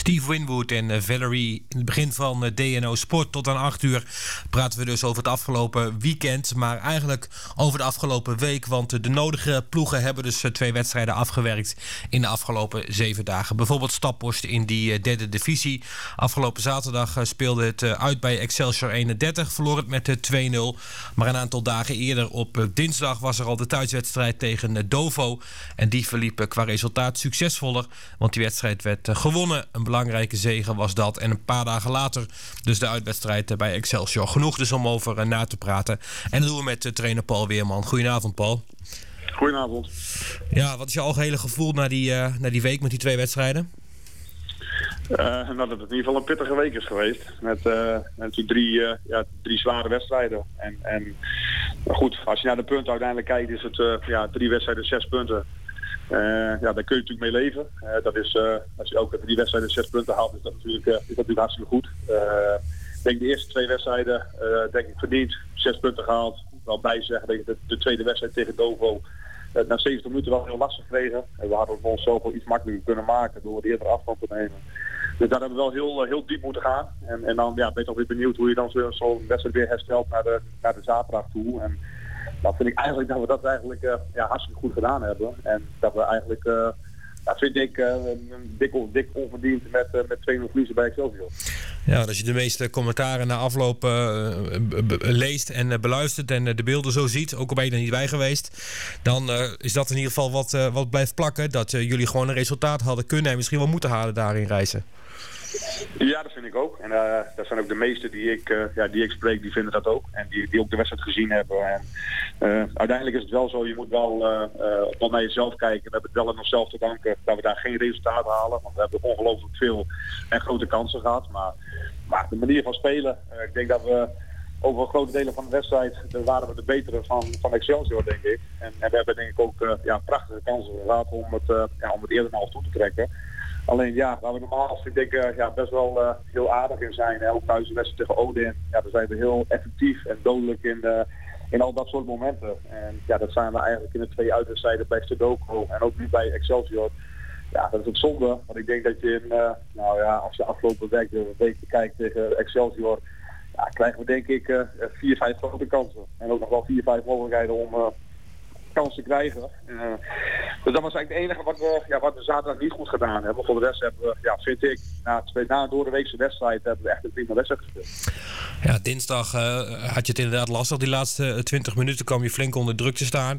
Steve Winwood en Valerie. In het begin van DNO Sport tot aan 8 uur praten we dus over het afgelopen weekend. Maar eigenlijk over de afgelopen week. Want de nodige ploegen hebben dus 2 wedstrijden afgewerkt in de afgelopen 7 dagen. Bijvoorbeeld Staphorst in die derde divisie. Afgelopen zaterdag speelde het uit bij Excelsior 31. Verloor het met 2-0. Maar een aantal dagen eerder op dinsdag was er al de thuiswedstrijd tegen Dovo. En die verliep qua resultaat succesvoller. Want die wedstrijd werd gewonnen. Een belangrijke zege was dat. En een paar dagen later dus de uitwedstrijd bij Excelsior. Genoeg dus om over na te praten. En dat doen we met trainer Paul Weerman. Goedenavond, Paul. Goedenavond. Ja, wat is je algehele gevoel na die week met die 2 wedstrijden? Dat het in ieder geval een pittige week is geweest. Met die 3 zware wedstrijden. En goed, als je naar de punten uiteindelijk kijkt, is het 3 wedstrijden, 6 punten. Daar kun je natuurlijk mee leven. Dat is, als je ook 3 wedstrijden 6 punten haalt, is dat natuurlijk hartstikke goed. Ik denk de eerste 2 wedstrijden, denk ik verdiend, 6 punten gehaald. Wel bij zeggen, denk ik de tweede wedstrijd tegen Dovo na 70 minuten wel heel lastig kregen. En we hadden het onszelf wel iets makkelijker kunnen maken door de eerder afstand te nemen. Dus daar hebben we wel heel diep moeten gaan. En dan ben je toch weer benieuwd hoe je dan zo'n wedstrijd weer herstelt naar de zaterdag toe. En dan vind ik eigenlijk dat we dat eigenlijk hartstikke goed gedaan hebben. En dat we eigenlijk, vind ik, dik onverdiend met 2-0 verliezen bij Excelsior. Ja, als je de meeste commentaren na afloop leest en beluistert en de beelden zo ziet, ook al ben je er niet bij geweest, dan is dat in ieder geval wat blijft plakken. Dat jullie gewoon een resultaat hadden kunnen en misschien wel moeten halen daarin reizen. Ja, dat vind ik ook. En dat zijn ook de meesten die ik spreek, die vinden dat ook. En die ook de wedstrijd gezien hebben. En uiteindelijk is het wel zo, je moet wel naar jezelf kijken. We hebben het wel aan onszelf te danken dat we daar geen resultaat halen. Want we hebben ongelooflijk veel en grote kansen gehad. Maar de manier van spelen, ik denk dat we over grote delen van de wedstrijd waren we de betere van Excelsior, denk ik. En we hebben denk ik ook prachtige kansen gehad om het eerder naar ons toe te trekken. Alleen waar we normaal best wel heel aardig in zijn. En ook thuis de wedstrijd tegen Odin. Ja, daar zijn we heel effectief en dodelijk in al dat soort momenten. En dat zijn we eigenlijk in de 2 uitwedstrijden bij Sudoku en ook nu bij Excelsior. Ja, dat is het zonde. Want ik denk dat je als je afgelopen week bekijkt tegen Excelsior, krijgen we denk ik 4-5 grote kansen. En ook nog wel 4-5 mogelijkheden om kans te krijgen. Dus dat was eigenlijk het enige wat we zaterdag niet goed gedaan hebben. Voor de rest hebben we, vind ik, na een doordeweekse wedstrijd hebben we echt een prima wedstrijd gespeeld. Ja, dinsdag had je het inderdaad lastig. Die laatste 20 minuten kwam je flink onder druk te staan.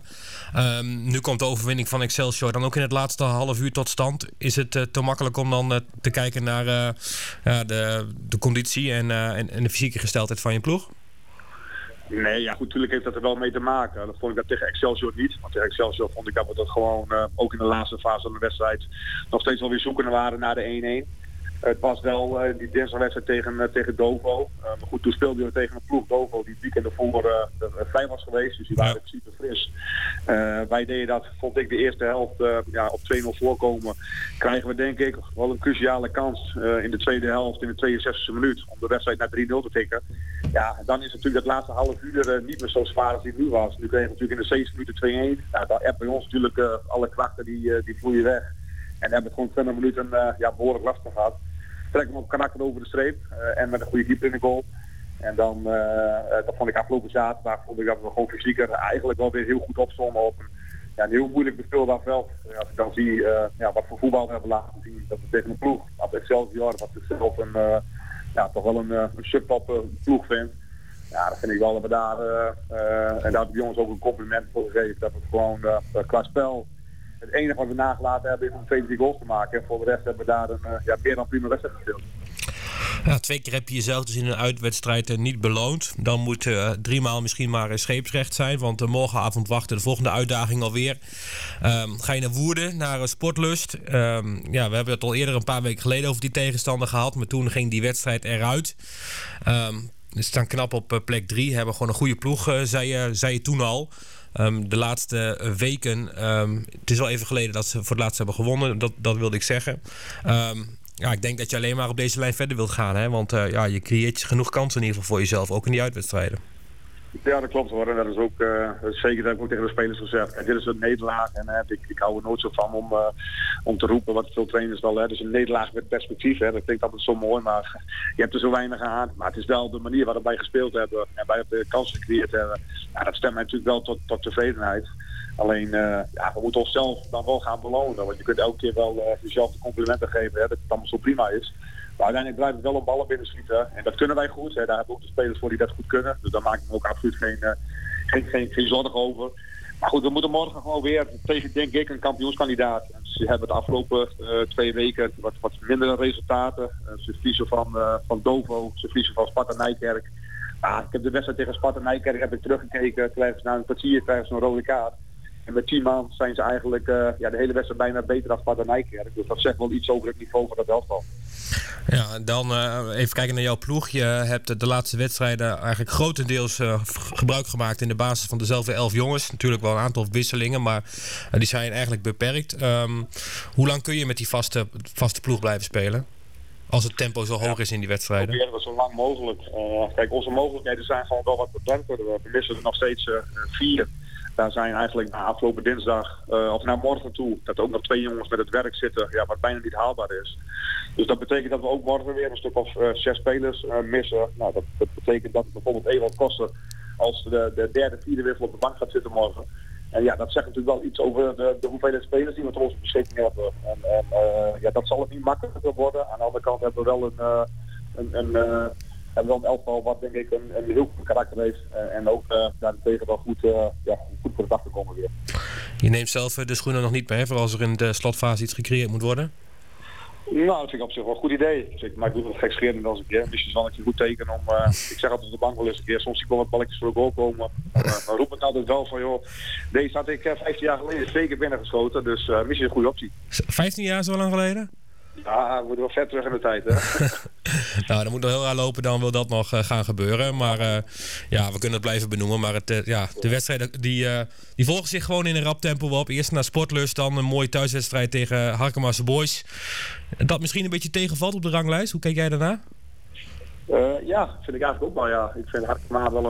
Nu komt de overwinning van Excelsior dan ook in het laatste half uur tot stand. Is het te makkelijk om dan te kijken naar de conditie en de fysieke gesteldheid van je ploeg? Nee, goed, natuurlijk heeft dat er wel mee te maken. Dat vond ik dat tegen Excelsior niet. Want tegen Excelsior vond ik dat we dat gewoon ook in de laatste fase van de wedstrijd nog steeds wel weer zoekende waren naar de 1-1. Het was wel die dinsdagwedstrijd tegen Dovo. Maar goed, toen speelden we tegen een ploeg Dovo die het weekend ervoor vrij was geweest. Dus die waren in principe fris. Wij deden dat, vond ik, de eerste helft op 2-0 voorkomen. Krijgen we denk ik wel een cruciale kans in de tweede helft, in de 62e minuut, om de wedstrijd naar 3-0 te tikken. Ja, dan is natuurlijk dat laatste half uur niet meer zo zwaar als die nu was. Nu kregen we natuurlijk in de 70 minuten 2-1. Dan hebben bij ons natuurlijk alle krachten die vloeien weg. En hebben we gewoon 20 minuten behoorlijk lastig gehad. Trekken we op karakter over de streep en met een goede keeper in de goal. En dan, dat vond ik afgelopen zaterdag, vond ik dat we gewoon fysieker eigenlijk wel weer heel goed opstonden op een heel moeilijk bespeelbaar veld. Als ik dan zie wat voor voetbal we hebben laten zien, dat we tegen een ploeg, wat Excelsior, wat zichzelf toch wel een subtop ploeg vindt. Ja, dat vind ik wel dat we daar, en daar heb ik de jongens ook een compliment voor gegeven, dat we het gewoon qua spel, het enige wat we nagelaten hebben is om 2-3 goals te maken. En voor de rest hebben we daar een meer dan prima wedstrijd gespeeld. Ja, 2 keer heb je jezelf dus in een uitwedstrijd niet beloond. Dan moet 3 maal misschien maar scheepsrecht zijn. Want morgenavond wacht de volgende uitdaging alweer. Ga je naar Woerden, naar Sportlust. We hebben het al eerder een paar weken geleden over die tegenstander gehad. Maar toen ging die wedstrijd eruit. Ze staan knap op plek 3. Hebben gewoon een goede ploeg, zei je toen al. De laatste weken, het is al even geleden dat ze voor het laatst hebben gewonnen. Dat wilde ik zeggen. Ik denk dat je alleen maar op deze lijn verder wilt gaan. Hè? Want je creëert genoeg kansen in ieder geval voor jezelf, ook in die uitwedstrijden. Ja, dat klopt hoor. En dat is ook zeker, dat heb ik ook tegen de spelers gezegd. Kijk, dit is een nederlaag en ik hou er nooit zo van om te roepen wat veel trainers wel. Dus een nederlaag met perspectief, hè. Dat klinkt altijd zo mooi, maar je hebt er zo weinig aan. Maar het is wel de manier waarop wij gespeeld hebben en wij de kansen gecreëerd hebben. Ja, dat stemt mij natuurlijk wel tot tevredenheid. Alleen, we moeten onszelf dan wel gaan belonen. Want je kunt elke keer wel jezelf de complimenten geven, hè, dat het allemaal zo prima is. Maar uiteindelijk blijft het wel op ballen binnen schieten. En dat kunnen wij goed. Hè. Daar hebben we ook de spelers voor die dat goed kunnen. Dus daar maak ik me ook absoluut geen zorgen over. Maar goed, we moeten morgen gewoon weer tegen, denk ik, een kampioenskandidaat. En ze hebben de afgelopen 2 weken wat mindere resultaten. Ze verliezen van Dovo, ze verliezen van Sparta Nijkerk. Ik heb de wedstrijd tegen Sparta Nijkerk teruggekeken. Krijgen ze na een kwartier krijgen ze een rode kaart. En met 10 man zijn ze eigenlijk de hele wedstrijd bijna beter dan Sparta Nijkerk. Dus dat zegt wel iets over het niveau van dat elftal. Ja, dan even kijken naar jouw ploeg. Je hebt de laatste wedstrijden eigenlijk grotendeels gebruik gemaakt in de basis van dezelfde 11 jongens. Natuurlijk wel een aantal wisselingen, maar die zijn eigenlijk beperkt. Hoe lang kun je met die vaste ploeg blijven spelen? Als het tempo zo hoog is in die wedstrijden. Proberen we zo lang mogelijk. Kijk, onze mogelijkheden zijn gewoon wel wat beperkt. We missen er nog steeds 4. Daar zijn eigenlijk na afgelopen dinsdag, of naar morgen toe, dat ook nog 2 jongens met het werk zitten, wat bijna niet haalbaar is. Dus dat betekent dat we ook morgen weer een stuk of 6 spelers missen. Nou, dat betekent dat bijvoorbeeld Ewald Koster als de derde, vierde weer op de bank gaat zitten morgen. En dat zegt natuurlijk wel iets over de hoeveelheid spelers die we tot onze beschikking hebben. En dat zal het niet makkelijker worden. Aan de andere kant hebben we wel een elftal wat denk ik een heel goed karakter heeft. En ook daartegen wel goed voor de dag te komen weer. Je neemt zelf de schoenen nog niet mee voor als er in de slotfase iets gecreëerd moet worden? Nou, dat vind ik op zich wel een goed idee. Maar ik doe het gekscherend als een keer. Misschien zal ik je goed tekenen om... ik zeg altijd op de bank wel eens een keer. Soms zie ik wel wat balletjes voor de goal komen. Maar roep het altijd wel van, joh... Deze had ik 15 jaar geleden zeker binnengeschoten. Dus misschien een goede optie. 15 jaar zo lang geleden? Ja, we moeten wel ver terug in de tijd, hè. Nou, dan moet nog heel raar lopen, dan wil dat nog gaan gebeuren. Maar we kunnen het blijven benoemen. Maar de wedstrijden die volgen zich gewoon in een rap tempo op. Eerst naar Sportlust, dan een mooie thuiswedstrijd tegen Harkemaarse Boys. Dat misschien een beetje tegenvalt op de ranglijst. Hoe kijk jij daarna? Vind ik eigenlijk ook wel, ja. Ik vind Harkemaar wel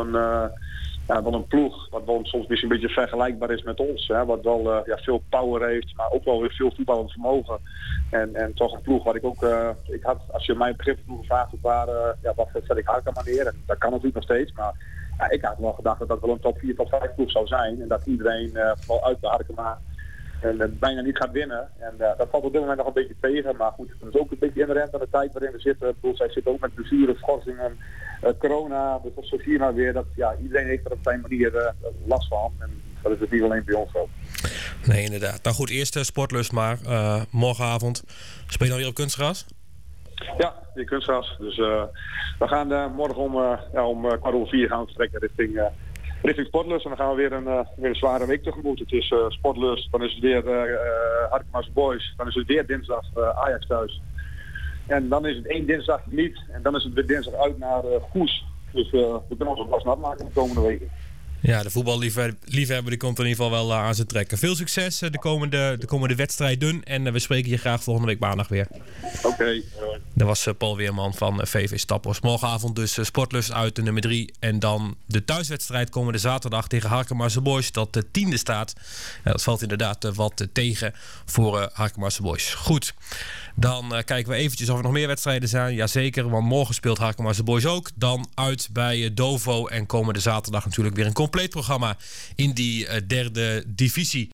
een ploeg wat wel soms misschien een beetje vergelijkbaar is met ons. Hè, wat wel veel power heeft, maar ook wel weer veel voetballend vermogen. En toch een ploeg wat ik ook... ik had, als je mijn begrip ploeg gevraagd wat zet ik Harkemaar neer. En dat kan natuurlijk nog steeds, maar ik had wel gedacht dat dat wel een top 4, top 5 ploeg zou zijn. En dat iedereen vooral uit de Harkemaar bijna niet gaat winnen. En dat valt op dit moment nog een beetje tegen. Maar goed, dat is ook een beetje inherent aan de tijd waarin we zitten. Ik bedoel, zij zitten ook met blessures, schorsingen, corona. Dus zo zie je nou weer dat iedereen heeft er op zijn manier last van. En dat is dus niet alleen bij ons zo. Nee, inderdaad. Nou goed, eerst Sportlust maar. Morgenavond. Speel je dan weer op kunstgras? Ja, weer kunstgras. Dus we gaan morgen om 3:15 gaan we vertrekken richting Sportlust. En dan gaan we weer een zware week tegemoet. Het is Sportlust, dan is het weer Harkemaarse Boys. Dan is het weer dinsdag Ajax thuis. En dan is het 1 dinsdag niet. En dan is het weer dinsdag uit naar Goes. Dus we kunnen ons pas nat maken de komende weken. Ja, de voetballiefhebber die komt in ieder geval wel aan zijn trekken. Veel succes de komende wedstrijden. En we spreken je graag volgende week maandag weer. Oké. Dat was Paul Weerman van VV Staphorst. Morgenavond dus Sportlust uit de nummer 3. En dan de thuiswedstrijd komende zaterdag tegen Harkemaarse Boys. Dat de 10e staat. Dat valt inderdaad wat tegen voor Harkemaarse Boys. Goed. Dan kijken we eventjes of er nog meer wedstrijden zijn. Jazeker, want morgen speelt Harkemaarse Boys ook. Dan uit bij Dovo. En komende zaterdag natuurlijk weer een compleet programma in die 3e divisie.